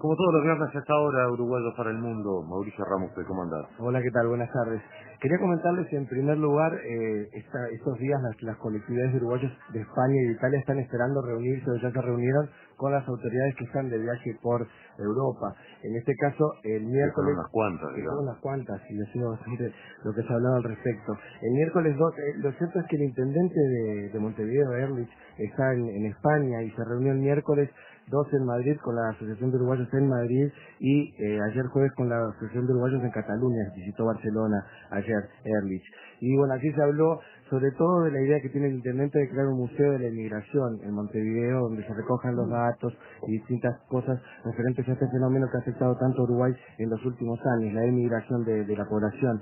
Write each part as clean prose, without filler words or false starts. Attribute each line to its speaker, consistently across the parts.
Speaker 1: Como todos los viernes a esta hora, Uruguayos para el Mundo, Mauricio Ramos, ¿cómo andás?
Speaker 2: Hola, ¿qué tal? Buenas tardes. Quería comentarles en primer lugar, estos días las colectividades de uruguayos de España y de Italia están esperando reunirse, o ya se reunieron con las autoridades que están de viaje por Europa. En este caso, el miércoles...
Speaker 1: Son unas cuantas, digamos.
Speaker 2: Son unas cuantas, y yo sigo bastante lo que se ha hablado al respecto. El miércoles 2, lo cierto es que el intendente de Montevideo, Ehrlich, está en España y se reunió el miércoles 2 en Madrid con la Asociación de Uruguayos en Madrid y ayer jueves con la Asociación de Uruguayos en Cataluña. Visitó Barcelona ayer Ehrlich. Y bueno, aquí se habló sobre todo de la idea que tiene el intendente de crear un museo de la inmigración en Montevideo, donde se recojan los datos y distintas cosas referentes a este fenómeno que ha afectado tanto a Uruguay en los últimos años, la emigración de la población.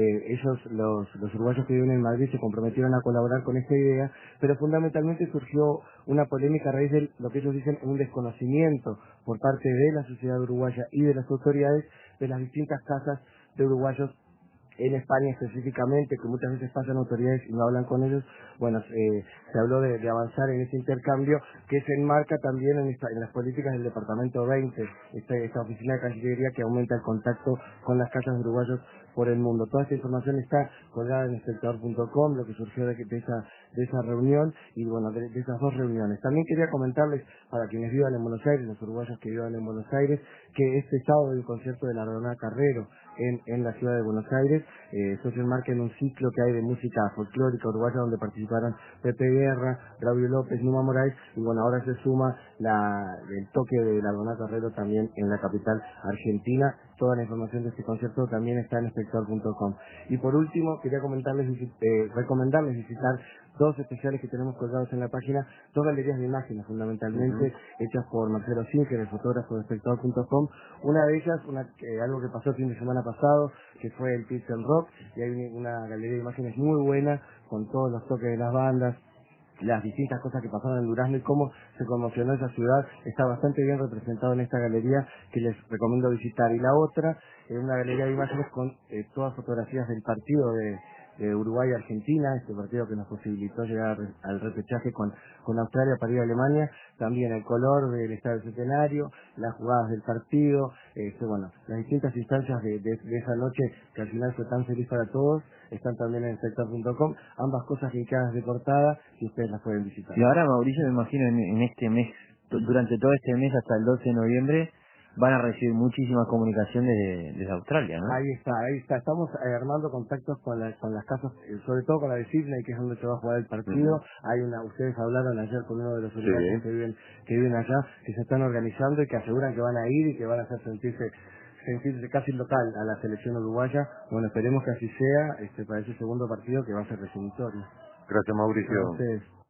Speaker 2: Los uruguayos que viven en Madrid se comprometieron a colaborar con esta idea, pero fundamentalmente surgió una polémica a raíz de lo que ellos dicen un desconocimiento por parte de la sociedad uruguaya y de las autoridades de las distintas casas de uruguayos en España específicamente, que muchas veces pasan autoridades y no hablan con ellos. Bueno, se habló de avanzar en ese intercambio que se enmarca también en las políticas del Departamento 20, esta oficina de Cancillería que aumenta el contacto con las casas de uruguayos por el mundo. Toda esta información está colgada en espectador.com, lo que surgió de esa reunión y bueno, de esas dos reuniones. También quería comentarles, para quienes vivan en Buenos Aires, los uruguayos que vivan en Buenos Aires, que este sábado hay un concierto de la Ardona Carrero en la ciudad de Buenos Aires. Eso se enmarca en un ciclo que hay de música folclórica uruguaya donde participaron Pepe Guerra, Braulio López, Numa Moraes y bueno, ahora se suma el toque de la Ardona Carrero también en la capital argentina. Toda la información de este concierto también está en espectador.com. Y por último, quería recomendarles visitar dos especiales que tenemos colgados en la página, dos galerías de imágenes fundamentalmente, hechas por Marcelo Singer, el fotógrafo de espectador.com. Una de ellas, algo que pasó el fin de semana pasado, que fue el Pixel Rock, y hay una galería de imágenes muy buena, con todos los toques de las bandas, las distintas cosas que pasaron en Durazno y cómo se conmocionó esa ciudad, está bastante bien representado en esta galería que les recomiendo visitar. Y la otra, una galería de imágenes con todas fotografías del partido de Uruguay-Argentina, este partido que nos posibilitó llegar al repechaje con Australia para ir a Alemania, también el color del Estadio Centenario, las jugadas del partido, bueno, las distintas instancias de esa noche que al final fue tan feliz para todos, están también en espectador.com, ambas cosas linkadas de portada y ustedes las pueden visitar.
Speaker 3: Y ahora, Mauricio, me imagino en este mes, durante todo este mes hasta el 12 de noviembre, van a recibir muchísima comunicación desde Australia, ¿no?
Speaker 2: Ahí está. Estamos armando contactos con las casas, sobre todo con la de Sydney, que es donde se va a jugar el partido. Ustedes hablaron ayer con uno de los uruguayos que viven allá, que se están organizando y que aseguran que van a ir y que van a hacer sentirse casi local a la selección uruguaya. Bueno, esperemos que así sea para ese segundo partido que va a ser definitorio.
Speaker 1: Gracias, Mauricio.
Speaker 2: A ustedes.